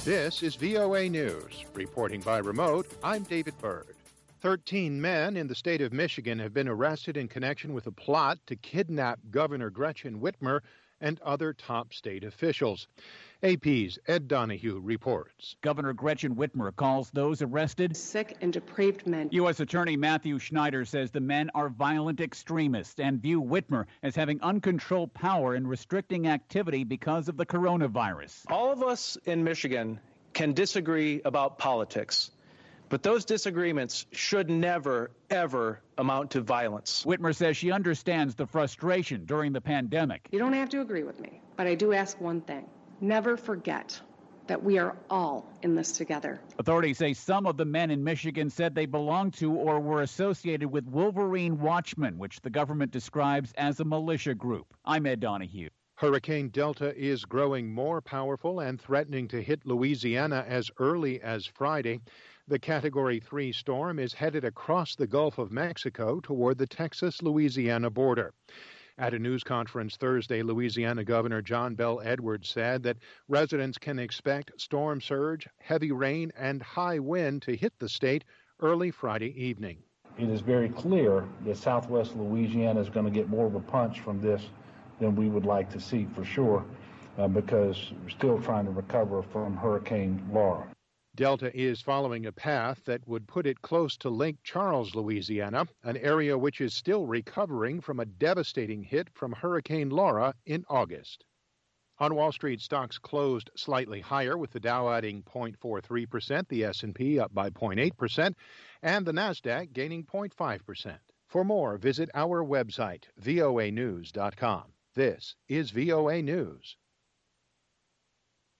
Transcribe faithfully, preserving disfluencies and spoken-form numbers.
This is V O A News. Reporting by remote, I'm David Byrd. Thirteen men in the state of Michigan have been arrested in connection with a plot to kidnap Governor Gretchen Whitmer and other top state officials. A P's Ed Donahue reports. Governor Gretchen Whitmer calls those arrested sick and depraved men. U S Attorney Matthew Schneider says the men are violent extremists and view Whitmer as having uncontrolled power and restricting activity because of the coronavirus. All of us in Michigan can disagree about politics, but those disagreements should never, ever amount to violence. Whitmer says she understands the frustration during the pandemic. You don't have to agree with me, but I do ask one thing. Never forget that we are all in this together. Authorities say some of the men in Michigan said they belonged to or were associated with Wolverine Watchmen, which the government describes as a militia group. I'm Ed Donahue. Hurricane Delta is growing more powerful and threatening to hit Louisiana as early as Friday. The Category three storm is headed across the Gulf of Mexico toward the Texas-Louisiana border. At a news conference Thursday, Louisiana Governor John Bel Edwards said that residents can expect storm surge, heavy rain, and high wind to hit the state early Friday evening. It is very clear that southwest Louisiana is going to get more of a punch from this than we would like to see for sure, uh, because we're still trying to recover from Hurricane Laura. Delta is following a path that would put it close to Lake Charles, Louisiana, an area which is still recovering from a devastating hit from Hurricane Laura in August. On Wall Street, stocks closed slightly higher, with the Dow adding zero point four three percent, the S and P up by zero point eight percent, and the Nasdaq gaining zero point five percent. For more, visit our website, V O A news dot com. This is V O A News.